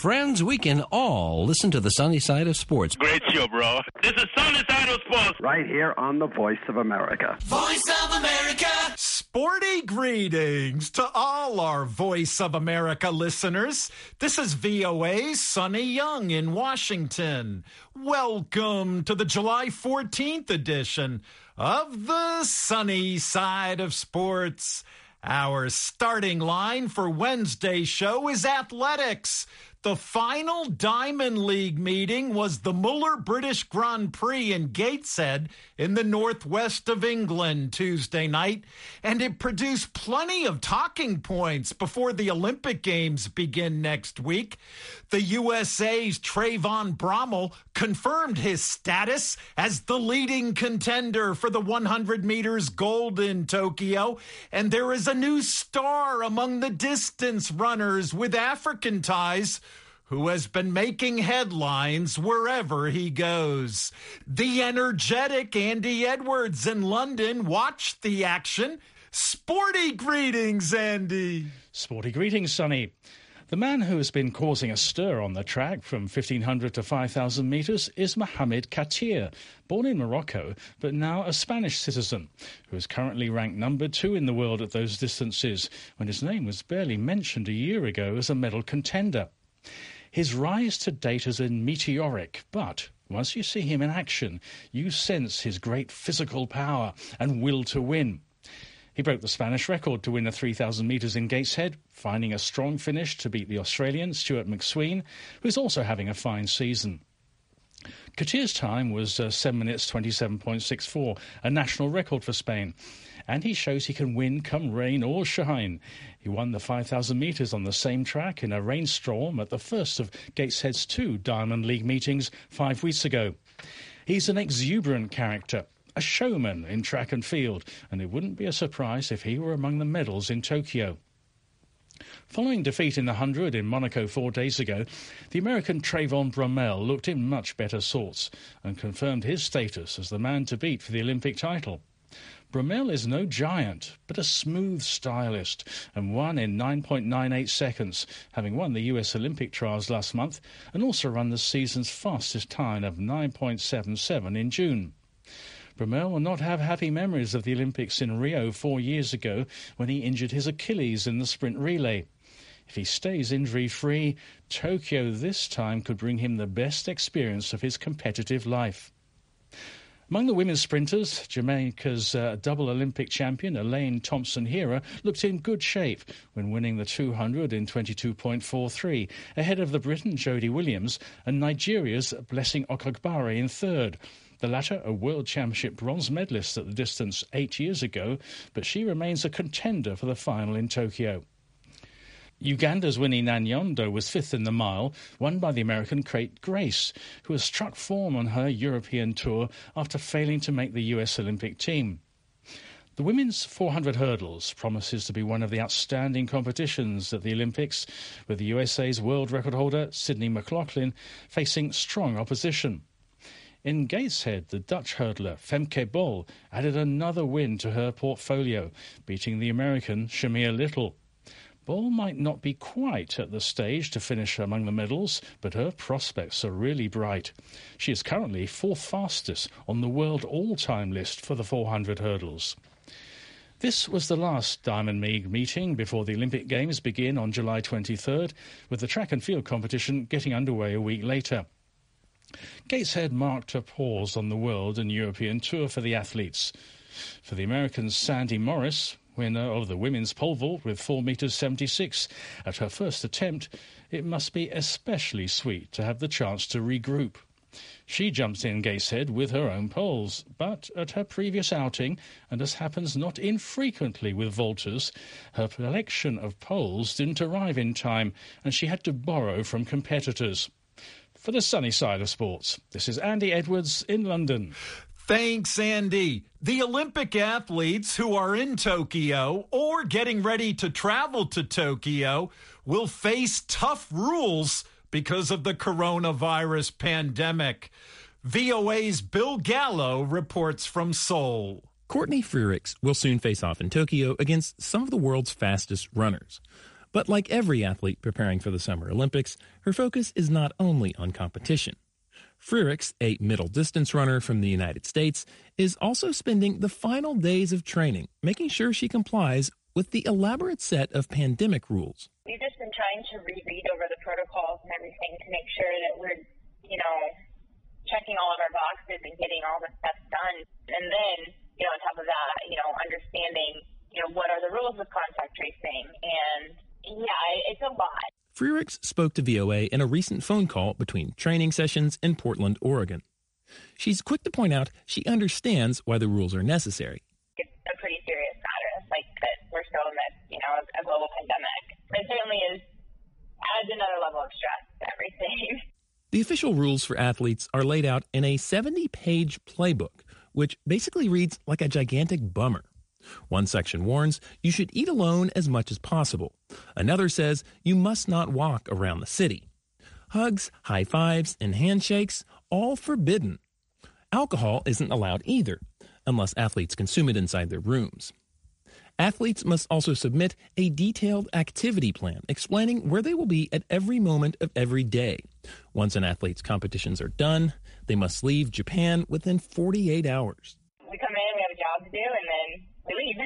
friends, we can all listen to the sunny side of sports. Great show, bro. This is Sunny Side of Sports. Right here on the Voice of America. Voice of America. Sporty greetings to all our Voice of America listeners. This is VOA's Sonny Young in Washington. Welcome to the July 14th edition of the Sunny Side of Sports. Our starting line for Wednesday's show is athletics. The final Diamond League meeting was the Muller British Grand Prix in Gateshead in the northwest of England Tuesday night, and it produced plenty of talking points before the Olympic Games begin next week. The USA's Trayvon Bromell confirmed his status as the leading contender for the 100 meters gold in Tokyo, and there is a new star among the distance runners with African ties who has been making headlines wherever he goes. The energetic Andy Edwards in London watched the action. Sporty greetings, Andy. Sporty greetings, Sonny. The man who has been causing a stir on the track from 1,500 to 5,000 metres is Mohamed Katir, born in Morocco, but now a Spanish citizen, who is currently ranked number 2 in the world at those distances, when his name was barely mentioned a year ago as a medal contender. His rise to date has been meteoric, but once you see him in action, you sense his great physical power and will to win. He broke the Spanish record to win the 3,000 metres in Gateshead, finding a strong finish to beat the Australian Stuart McSween, who is also having a fine season. Katir's time was 7 minutes 27.64, a national record for Spain, and he shows he can win come rain or shine. He won the 5,000 metres on the same track in a rainstorm at the first of Gateshead's 2 Diamond League meetings 5 weeks ago. He's an exuberant character, a showman in track and field, and it wouldn't be a surprise if he were among the medals in Tokyo. Following defeat in the 100 in Monaco 4 days ago, the American Trayvon Bromell looked in much better sorts and confirmed his status as the man to beat for the Olympic title. Bromell is no giant, but a smooth stylist, and won in 9.98 seconds, having won the US Olympic trials last month and also run the season's fastest time of 9.77 in June. Bromell will not have happy memories of the Olympics in Rio 4 years ago when he injured his Achilles in the sprint relay. If he stays injury-free, Tokyo this time could bring him the best experience of his competitive life. Among the women's sprinters, Jamaica's double Olympic champion Elaine Thompson-Herah looked in good shape when winning the 200 in 22.43, ahead of the Briton Jodie Williams and Nigeria's Blessing Okagbare in third. The latter a World Championship bronze medalist at the distance 8 years ago, but she remains a contender for the final in Tokyo. Uganda's Winnie Nanyondo was 5th in the mile, won by the American Kate Grace, who has struck form on her European tour after failing to make the US Olympic team. The women's 400 hurdles promises to be one of the outstanding competitions at the Olympics, with the USA's world record holder Sydney McLaughlin facing strong opposition. In Gateshead, the Dutch hurdler Femke Bol added another win to her portfolio, beating the American Shamir Little. Bol might not be quite at the stage to finish among the medals, but her prospects are really bright. She is currently 4th fastest on the world all-time list for the 400 hurdles. This was the last Diamond League meeting before the Olympic Games begin on July 23rd, with the track and field competition getting underway a week later. Gateshead marked a pause on the world and European tour for the athletes. For the Americans, Sandy Morris, winner of the women's pole vault with 4 metres 76 at her first attempt, it must be especially sweet to have the chance to regroup. She jumps in Gateshead with her own poles, but at her previous outing, and as happens not infrequently with vaulters, her collection of poles didn't arrive in time and she had to borrow from competitors. For the sunny side of sports, this is Andy Edwards in London. Thanks, Andy. The Olympic athletes who are in Tokyo or getting ready to travel to Tokyo will face tough rules because of the coronavirus pandemic. VOA's Bill Gallo reports from Seoul. Courtney Frerichs will soon face off in Tokyo against some of the world's fastest runners. But like every athlete preparing for the Summer Olympics, her focus is not only on competition. Frerichs, a middle distance runner from the United States, is also spending the final days of training, making sure she complies with the elaborate set of pandemic rules. We've just been trying to reread over the protocols and everything to make sure that we're, checking all of our boxes and getting all the steps done. And then, on top of that, understanding, what are the rules of contact tracing. And it's a lot. Frerichs spoke to VOA in a recent phone call between training sessions in Portland, Oregon. She's quick to point out she understands why the rules are necessary. It's a pretty serious matter, like that we're still in this, a global pandemic. It certainly adds another level of stress to everything. The official rules for athletes are laid out in a 70-page playbook, which basically reads like a gigantic bummer. One section warns you should eat alone as much as possible. Another says you must not walk around the city. Hugs, high fives, and handshakes, all forbidden. Alcohol isn't allowed either, unless athletes consume it inside their rooms. Athletes must also submit a detailed activity plan explaining where they will be at every moment of every day. Once an athlete's competitions are done, they must leave Japan within 48 hours. We come in, we have a job to do, and then we leave.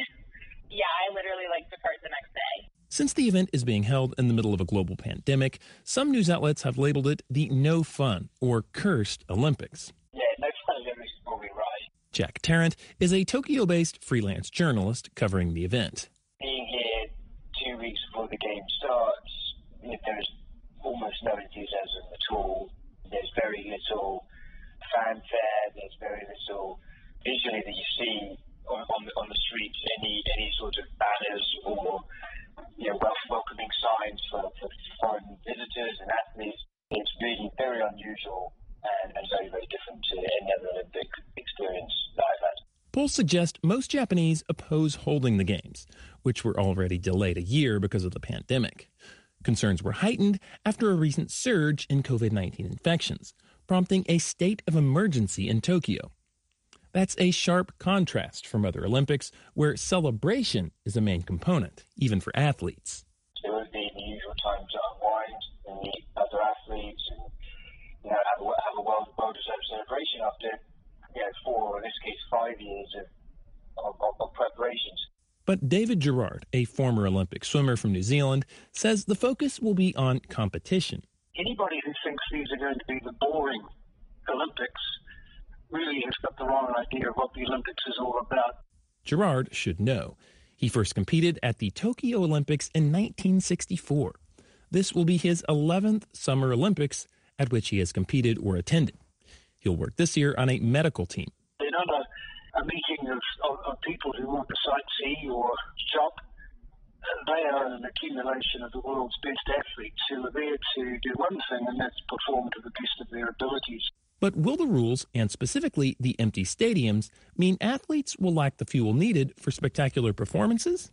I literally depart the next day. Since the event is being held in the middle of a global pandemic, some news outlets have labeled it the no fun or cursed Olympics. Yeah, no fun Olympics is probably right. Jack Tarrant is a Tokyo-based freelance journalist covering the event. Being here 2 weeks before the game starts, there's almost no enthusiasm at all. There's very little fanfare. There's very little visually that you see on the streets, any sort of banners or welcoming signs for foreign visitors and athletes. It's really very unusual and very, very different to any other Olympic experience that I've had. Polls suggest most Japanese oppose holding the Games, which were already delayed a year because of the pandemic. Concerns were heightened after a recent surge in COVID-19 infections, prompting a state of emergency in Tokyo. That's a sharp contrast from other Olympics, where celebration is a main component, even for athletes. There would be the usual time to unwind and meet other athletes and have a well-deserved celebration after 4, or in this case 5 years of preparations. But David Gerard, a former Olympic swimmer from New Zealand, says the focus will be on competition. Anybody who thinks these are going to be the boring Olympics really has got the wrong idea of what the Olympics is all about. Gerard should know. He first competed at the Tokyo Olympics in 1964. This will be his 11th Summer Olympics at which he has competed or attended. He'll work this year on a medical team. They're not a meeting of people who want to sightsee or shop. They are an accumulation of the world's best athletes who are there to do one thing, and that's perform to the best of their abilities. But will the rules, and specifically the empty stadiums, mean athletes will lack the fuel needed for spectacular performances?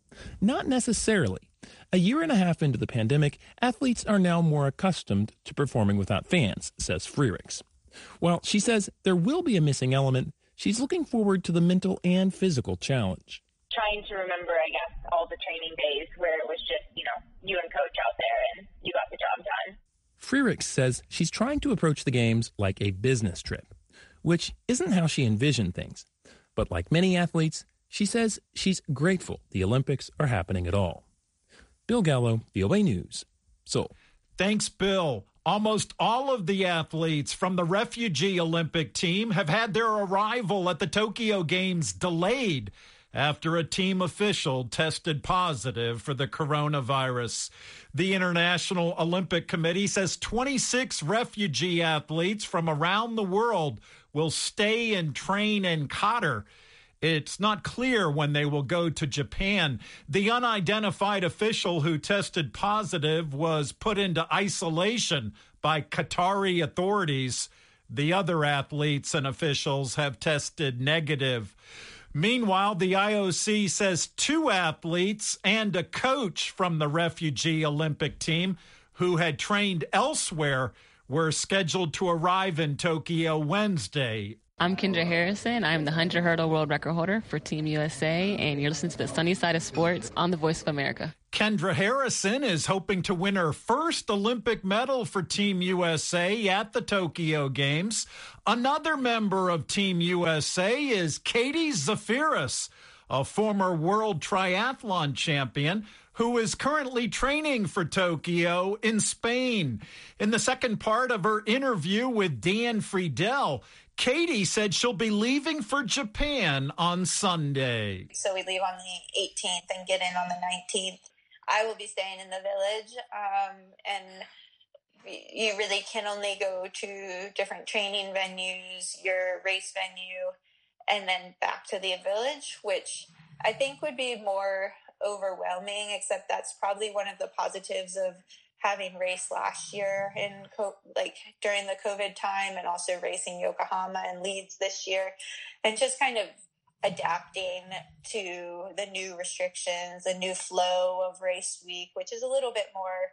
Not necessarily. A year and a half into the pandemic, athletes are now more accustomed to performing without fans, says Frerichs. While she says there will be a missing element, she's looking forward to the mental and physical challenge. Trying to remember, all the training days where it was just, you and coach out there and you got the job done. Frerichs says she's trying to approach the Games like a business trip, which isn't how she envisioned things. But like many athletes, she says she's grateful the Olympics are happening at all. Bill Gallo, VOA News, Seoul. Thanks, Bill. Almost all of the athletes from the refugee Olympic team have had their arrival at the Tokyo Games delayed after a team official tested positive for the coronavirus. The International Olympic Committee says 26 refugee athletes from around the world will stay and train in Qatar. It's not clear when they will go to Japan. The unidentified official who tested positive was put into isolation by Qatari authorities. The other athletes and officials have tested negative. Meanwhile, the IOC says 2 athletes and a coach from the refugee Olympic team who had trained elsewhere were scheduled to arrive in Tokyo Wednesday. I'm Kendra Harrison. I'm the 100 hurdle world record holder for Team USA, and you're listening to the Sunny Side of Sports on the Voice of America. Kendra Harrison is hoping to win her first Olympic medal for Team USA at the Tokyo Games. Another member of Team USA is Katie Zafiris, a former world triathlon champion who is currently training for Tokyo in Spain. In the second part of her interview with Dan Friedel, Katie said she'll be leaving for Japan on Sunday. So we leave on the 18th and get in on the 19th. I will be staying in the village, and you really can only go to different training venues, your race venue, and then back to the village, which I think would be more overwhelming, except that's probably one of the positives of having raced last year during the COVID time, and also racing Yokohama and Leeds this year, and just kind of adapting to the new restrictions, the new flow of race week, which is a little bit more,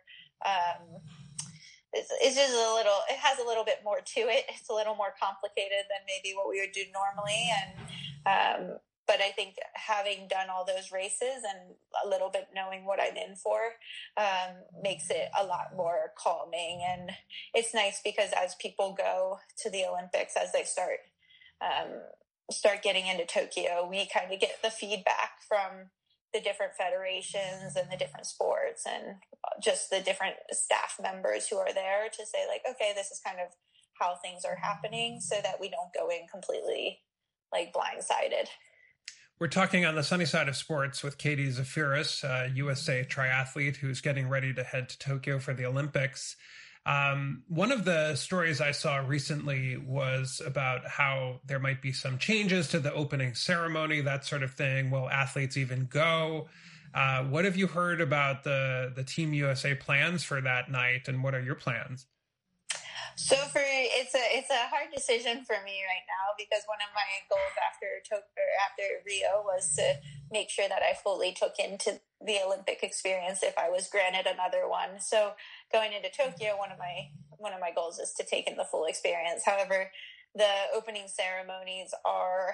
it's just it has a little bit more to it. It's a little more complicated than maybe what we would do normally. And, but I think having done all those races and a little bit knowing what I'm in for makes it a lot more calming. And it's nice because as people go to the Olympics, as they start getting into Tokyo, we kind of get the feedback from the different federations and the different sports and just the different staff members who are there to say, like, okay, this is kind of how things are happening, so that we don't go in completely blindsided. We're talking on the Sunny Side of Sports with Katie Zafiris, a USA triathlete who's getting ready to head to Tokyo for the Olympics. One of the stories I saw recently was about how there might be some changes to the opening ceremony, that sort of thing. Will athletes even go? What have you heard about the Team USA plans for that night, and what are your plans? So it's a hard decision for me right now, because one of my goals after Rio was to make sure that I fully took into the Olympic experience if I was granted another one. So going into Tokyo, one of my goals is to take in the full experience. However, the opening ceremonies are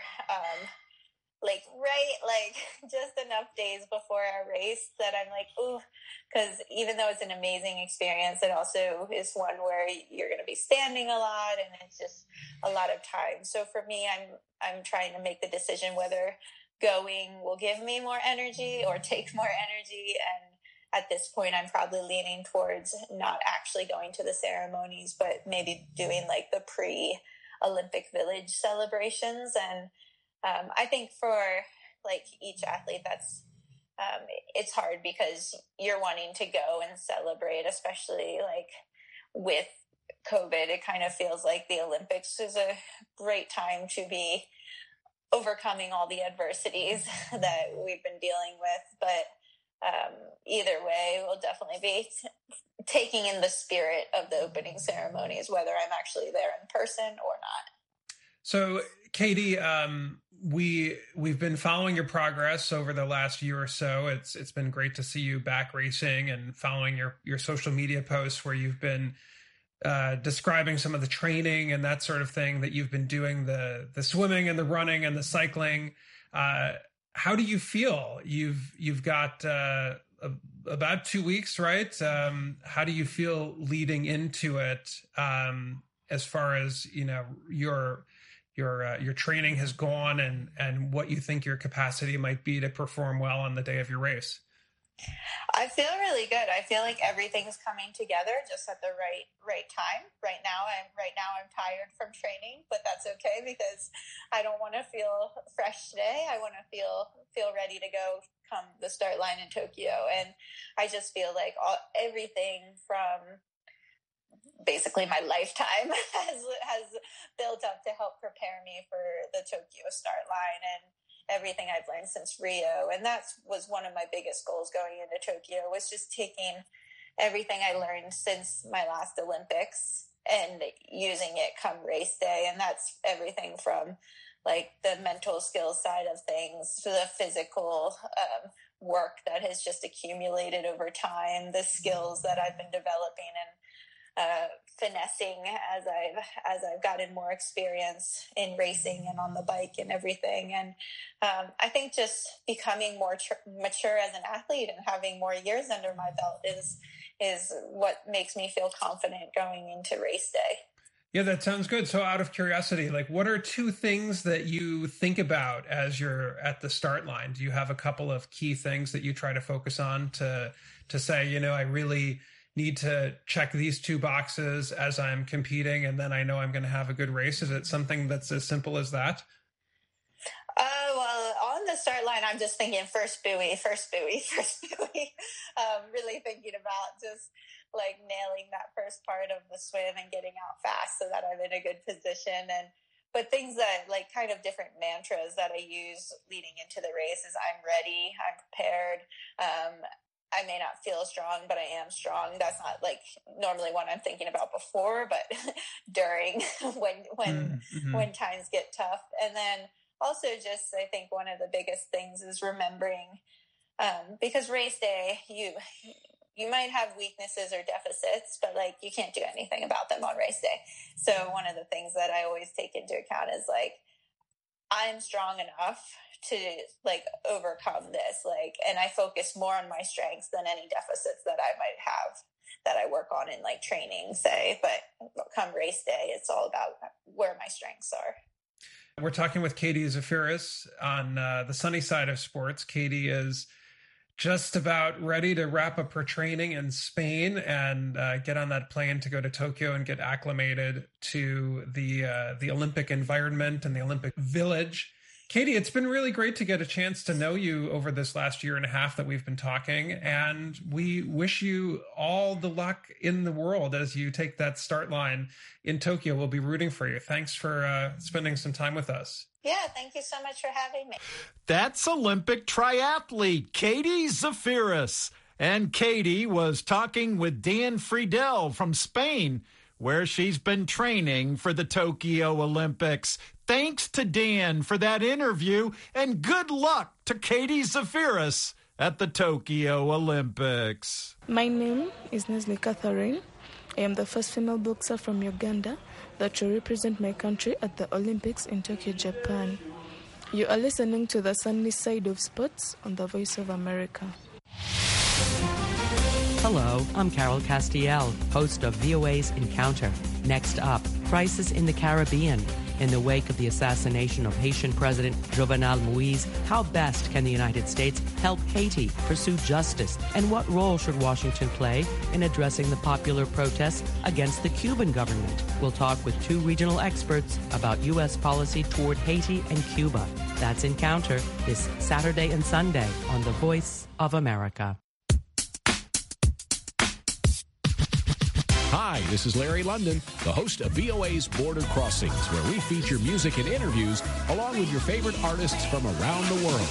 just enough days before our race that I'm like, ooh, because even though it's an amazing experience, it also is one where you're going to be standing a lot, and it's just a lot of time. So for me, I'm trying to make the decision whether going will give me more energy or take more energy. And at this point, I'm probably leaning towards not actually going to the ceremonies, but maybe doing the pre-Olympic Village celebrations. And I think for each athlete, that's it's hard because you're wanting to go and celebrate, especially with COVID. It kind of feels like the Olympics is a great time to be overcoming all the adversities that we've been dealing with. But either way, we'll definitely be taking in the spirit of the opening ceremonies, whether I'm actually there in person or not. So, Katie, we've been following your progress over the last year or so. It's been great to see you back racing and following your social media posts where you've been describing some of the training and that sort of thing that you've been doing, the swimming and the running and the cycling. How do you feel? You've got about 2 weeks, right? How do you feel leading into it, as far as your training has gone and what you think your capacity might be to perform well on the day of your race? I feel really good. I feel like everything's coming together just at the right time. Right now I'm tired from training, but that's okay because I don't want to feel fresh today. I want to feel ready to go come the start line in Tokyo. And I just feel like everything from basically my lifetime has built up to help prepare me for the Tokyo start line and everything I've learned since Rio. And that was one of my biggest goals going into Tokyo, was just taking everything I learned since my last Olympics and using it come race day. And that's everything from the mental skills side of things to the physical work that has just accumulated over time, the skills that I've been developing and finessing as I've gotten more experience in racing and on the bike and everything. And I think just becoming more mature as an athlete and having more years under my belt is what makes me feel confident going into race day. Yeah, that sounds good. So out of curiosity, like, what are 2 things that you think about as you're at the start line? Do you have a couple of key things that you try to focus on to say, you know, I really need to check these 2 boxes as I'm competing, and then I know I'm going to have a good race? Is it something that's as simple as that? Well, on the start line, I'm just thinking first buoy. Really thinking about just like nailing that first part of the swim and getting out fast so that I'm in a good position. But things that like kind of different mantras that I use leading into the race is I'm ready, I'm prepared. I may not feel strong, but I am strong. That's not like normally what I'm thinking about before, but during when times get tough. And then also just, I think one of the biggest things is remembering, because race day, you might have weaknesses or deficits, but like you can't do anything about them on race day. So one of the things that I always take into account is like, I'm strong enough to like overcome this, like, and I focus more on my strengths than any deficits that I might have that I work on in like training, say. But come race day, it's all about where my strengths are. We're talking with Katie Zafiris on the sunny side of sports. Katie is just about ready to wrap up her training in Spain and get on that plane to go to Tokyo and get acclimated to the Olympic environment and the Olympic village. Katie, it's been really great to get a chance to know you over this last year and a half that we've been talking, and we wish you all the luck in the world as you take that start line in Tokyo. We'll be rooting for you. Thanks for spending some time with us. Yeah, thank you so much for having me. That's Olympic triathlete Katie Zafiris. And Katie was talking with Dan Friedel from Spain, where she's been training for the Tokyo Olympics. Thanks to Dan for that interview, and good luck to Katie Zafiris at the Tokyo Olympics. My name is Nesli Catherine. I am the first female boxer from Uganda that will represent my country at the Olympics in Tokyo, Japan. You are listening to the sunny side of sports on the Voice of America. Hello, I'm Carol Castiel, host of VOA's Encounter. Next up, crisis in the Caribbean. In the wake of the assassination of Haitian President Jovenel Moïse, how best can the United States help Haiti pursue justice? And what role should Washington play in addressing the popular protests against the Cuban government? We'll talk with 2 regional experts about U.S. policy toward Haiti and Cuba. That's Encounter this Saturday and Sunday on The Voice of America. Hi, this is Larry London, the host of VOA's Border Crossings, where we feature music and interviews along with your favorite artists from around the world.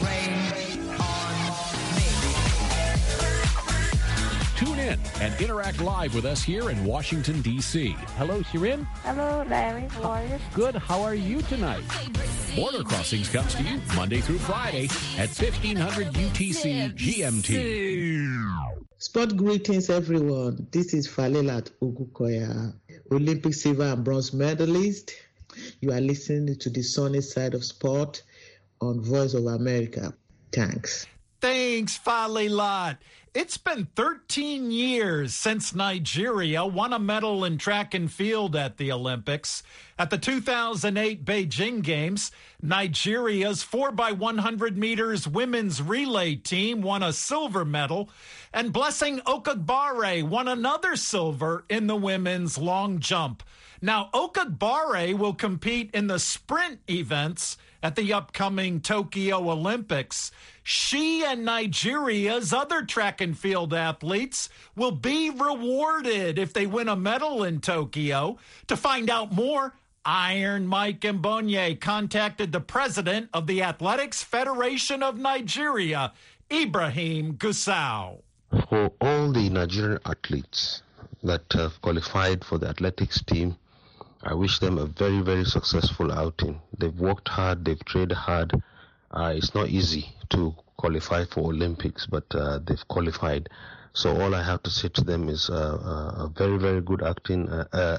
Tune in and interact live with us here in Washington, D.C. Hello, Shirin. Hello, Larry. How are you? Good. How are you tonight? Border Crossings comes to you Monday through Friday at 1500 UTC GMT. Sport greetings, everyone. This is Falelat Ogukoya, Olympic silver and bronze medalist. You are listening to the sunny side of sport on Voice of America. Thanks. Thanks, Falelat. It's been 13 years since Nigeria won a medal in track and field at the Olympics. At the 2008 Beijing Games, Nigeria's 4x100 meters women's relay team won a silver medal, and Blessing Okagbare won another silver in the women's long jump. Now, Okagbare will compete in the sprint events at the upcoming Tokyo Olympics. She and Nigeria's other track and field athletes will be rewarded if they win a medal in Tokyo. To find out more, Iron Mike Mbonye contacted the president of the Athletics Federation of Nigeria, Ibrahim Gusau. For all the Nigerian athletes that have qualified for the athletics team, I wish them a very, very successful outing. They've worked hard, they've trained hard. It's not easy to qualify for Olympics, but they've qualified. So all I have to say to them is a very, very good outing,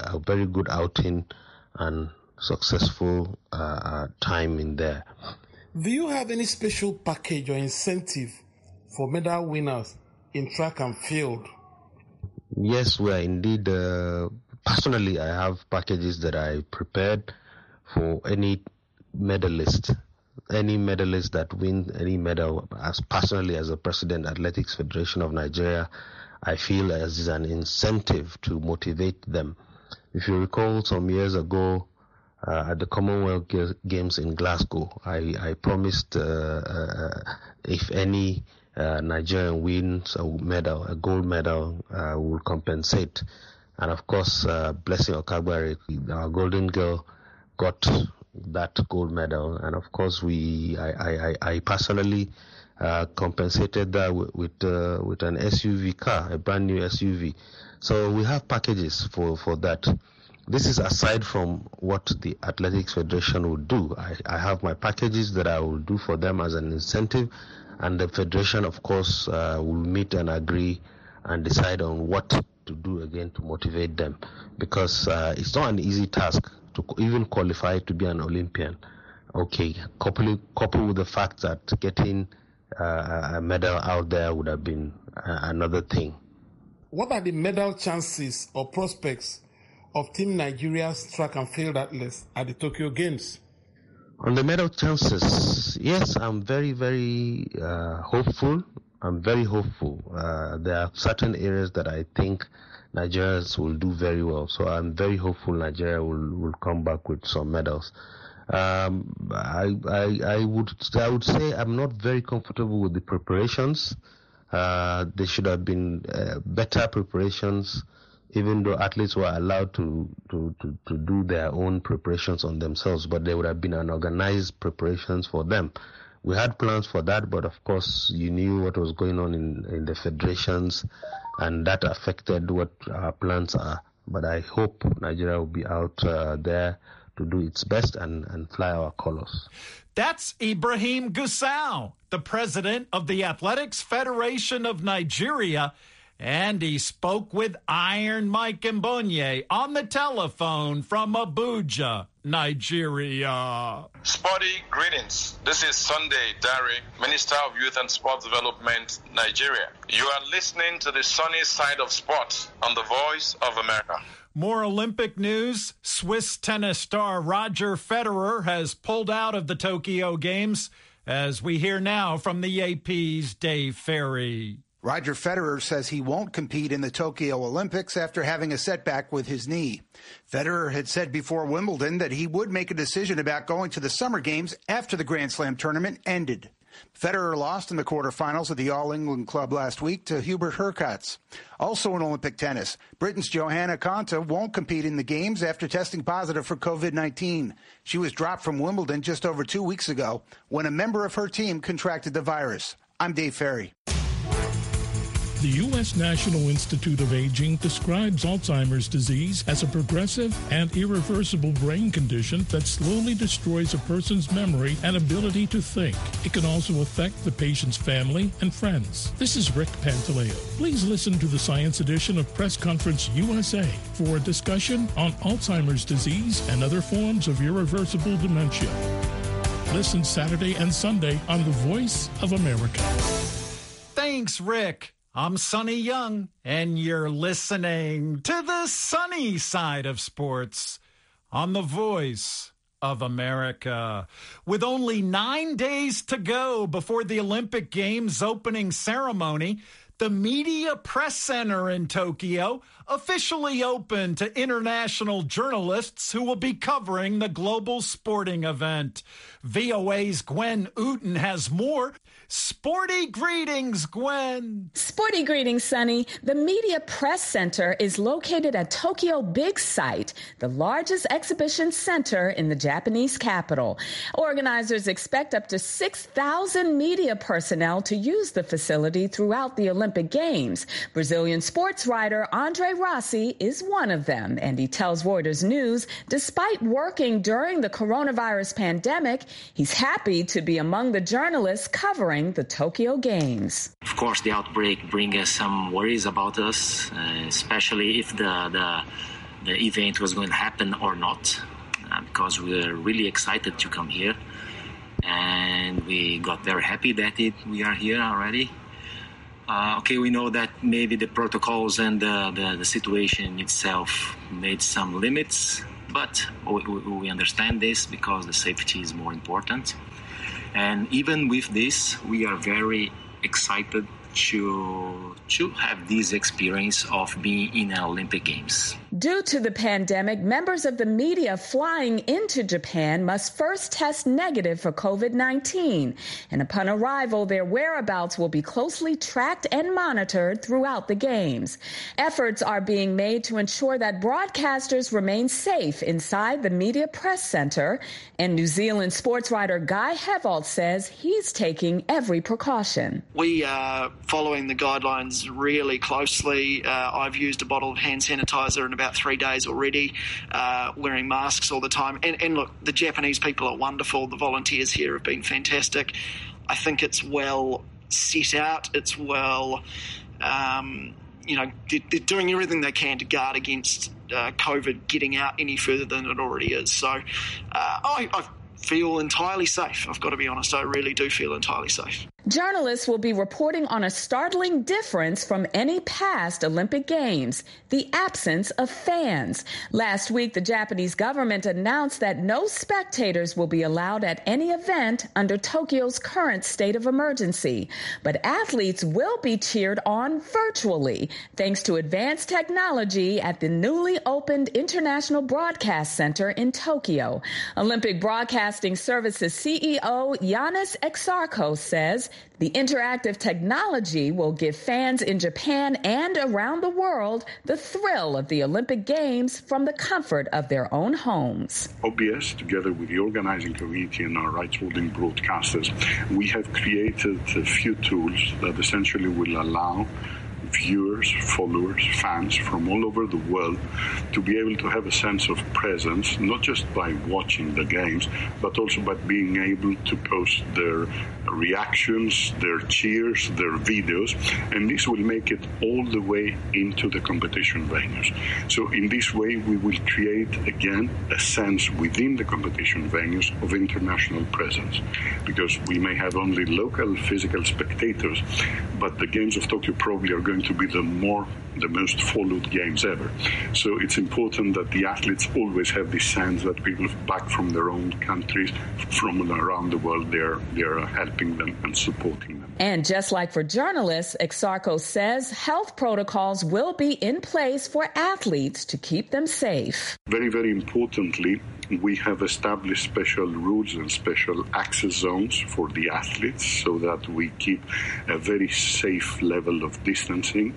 and successful time in there. Do you have any special package or incentive for medal winners in track and field? Yes, we are indeed. Personally, I have packages that I prepared for any medalist. Any medalist that wins any medal, as a President Athletics Federation of Nigeria, I feel as an incentive to motivate them. If you recall, some years ago at the Commonwealth Games in Glasgow, I promised if any Nigerian wins a gold medal, will compensate. And of course, Blessing Okagbare, our golden girl, got that gold medal, and of course I personally compensated that with an SUV car, a brand new SUV. So we have packages for that. This is aside from what the Athletics Federation would do. I have my packages that I will do for them as an incentive, and the Federation, of course, will meet and agree and decide on what to do again to motivate them, because it's not an easy task to even qualify to be an Olympian. Okay, coupled with the fact that getting a medal out there would have been another thing. What are the medal chances or prospects of Team Nigeria's track and field athletes at the Tokyo Games? On the medal chances, yes, I'm very, very hopeful. I'm very hopeful. There are certain areas that I think Nigerians will do very well. So I'm very hopeful Nigeria will come back with some medals. I would say I'm not very comfortable with the preparations. There should have been better preparations, even though athletes were allowed to do their own preparations on themselves, but there would have been an organized preparations for them. We had plans for that, but of course you knew what was going on in the federations, and that affected what our plans are. But I hope Nigeria will be out there to do its best and fly our colors. That's Ibrahim Gusau, the president of the Athletics Federation of Nigeria, and he spoke with Iron Mike Mbonye on the telephone from Abuja, Nigeria. Sporty greetings. This is Sunday Dari, Minister of Youth and Sports Development, Nigeria. You are listening to the sunny side of sports on the Voice of America. More Olympic news. Swiss tennis star Roger Federer has pulled out of the Tokyo Games, as we hear now from the AP's Dave Ferry. Roger Federer says he won't compete in the Tokyo Olympics after having a setback with his knee. Federer had said before Wimbledon that he would make a decision about going to the Summer Games after the Grand Slam tournament ended. Federer lost in the quarterfinals of the All England Club last week to Hubert Hurkacz. Also in Olympic tennis, Britain's Johanna Konta won't compete in the Games after testing positive for COVID-19. She was dropped from Wimbledon just over 2 weeks ago when a member of her team contracted the virus. I'm Dave Ferry. The U.S. National Institute of Aging describes Alzheimer's disease as a progressive and irreversible brain condition that slowly destroys a person's memory and ability to think. It can also affect the patient's family and friends. This is Rick Pantaleo. Please listen to the Science Edition of Press Conference USA for a discussion on Alzheimer's disease and other forms of irreversible dementia. Listen Saturday and Sunday on The Voice of America. Thanks, Rick. I'm Sonny Young, and you're listening to the sunny side of sports on The Voice of America. With only 9 days to go before the Olympic Games opening ceremony, the Media Press Center in Tokyo officially opened to international journalists who will be covering the global sporting event. VOA's Gwen Uten has more. Sporty greetings, Gwen. Sporty greetings, Sonny. The Media Press Center is located at Tokyo Big Sight, the largest exhibition center in the Japanese capital. Organizers expect up to 6,000 media personnel to use the facility throughout the Olympic Olympic Games. Brazilian sports writer Andre Rossi is one of them, and he tells Reuters News, despite working during the coronavirus pandemic, he's happy to be among the journalists covering the Tokyo Games. Of course, the outbreak brings us some worries about us, especially if the event was going to happen or not, because we're really excited to come here. And we got very happy that we are here already. We know that maybe the protocols and the situation itself made some limits, but we understand this because the safety is more important. And even with this, we are very excited to have this experience of being in an Olympic Games. Due to the pandemic, members of the media flying into Japan must first test negative for COVID-19. And upon arrival, their whereabouts will be closely tracked and monitored throughout the Games. Efforts are being made to ensure that broadcasters remain safe inside the Media Press Center. And New Zealand sports writer Guy Hevold says he's taking every precaution. We are following the guidelines really closely. I've used a bottle of hand sanitizer in about 3 days already, wearing masks all the time. And look, the Japanese people are wonderful. The volunteers here have been fantastic. I think it's well set out. It's well, they're doing everything they can to guard against COVID getting out any further than it already is. So I feel entirely safe. I've got to be honest, I really do feel entirely safe. Journalists will be reporting on a startling difference from any past Olympic Games, the absence of fans. Last week, the Japanese government announced that no spectators will be allowed at any event under Tokyo's current state of emergency. But athletes will be cheered on virtually, thanks to advanced technology at the newly opened International Broadcast Center in Tokyo. Olympic Broadcasting Services CEO Yannis Exarchos says the interactive technology will give fans in Japan and around the world the thrill of the Olympic Games from the comfort of their own homes. OBS, together with the organizing committee and our rights-holding broadcasters, we have created a few tools that essentially will allow viewers, followers, fans from all over the world to be able to have a sense of presence, not just by watching the games, but also by being able to post their reactions, their cheers, their videos, and this will make it all the way into the competition venues. So in this way, we will create, again, a sense within the competition venues of international presence, because we may have only local physical spectators, but the Games of Tokyo probably are going to be the most followed games ever. So it's important that the athletes always have this sense that people back from their own countries, from around the world, they're helping them and supporting them. And just like for journalists, Exarchos says health protocols will be in place for athletes to keep them safe. Very, very importantly, we have established special rules and special access zones for the athletes so that we keep a very safe level of distancing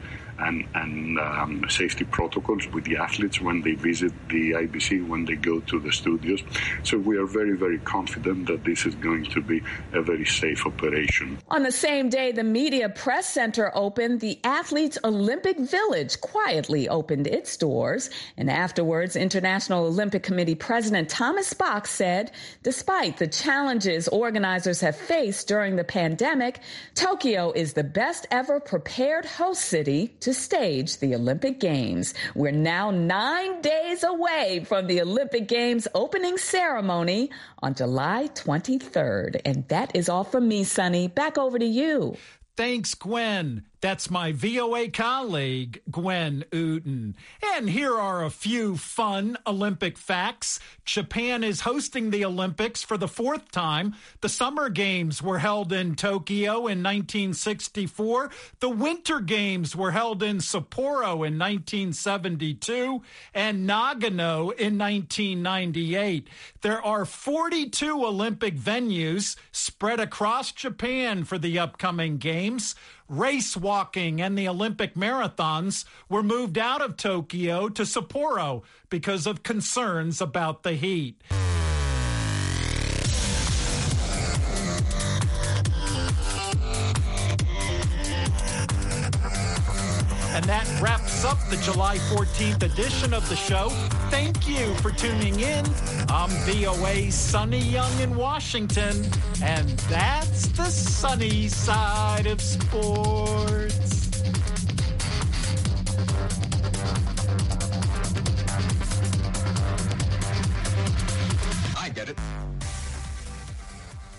and safety protocols with the athletes when they visit the IBC, when they go to the studios. So we are very, very confident that this is going to be a very safe operation. On the same day the Media Press Center opened, the Athletes Olympic Village quietly opened its doors. And afterwards, International Olympic Committee President Thomas Bach said, despite the challenges organizers have faced during the pandemic, Tokyo is the best ever prepared host city to stage the Olympic Games. We're now 9 days away from the Olympic Games opening ceremony on July 23rd. And that is all from me, Sonny. Back over to you. Thanks, Gwen. That's my VOA colleague, Gwen Uten. And here are a few fun Olympic facts. Japan is hosting the Olympics for the fourth time. The Summer Games were held in Tokyo in 1964. The Winter Games were held in Sapporo in 1972 and Nagano in 1998. There are 42 Olympic venues spread across Japan for the upcoming Games. Race walking and the Olympic marathons were moved out of Tokyo to Sapporo because of concerns about the heat. And that wraps up the July 14th edition of the show. Thank you for tuning in. I'm VOA's Sonny Young in Washington, and that's the sunny side of sports. I get it.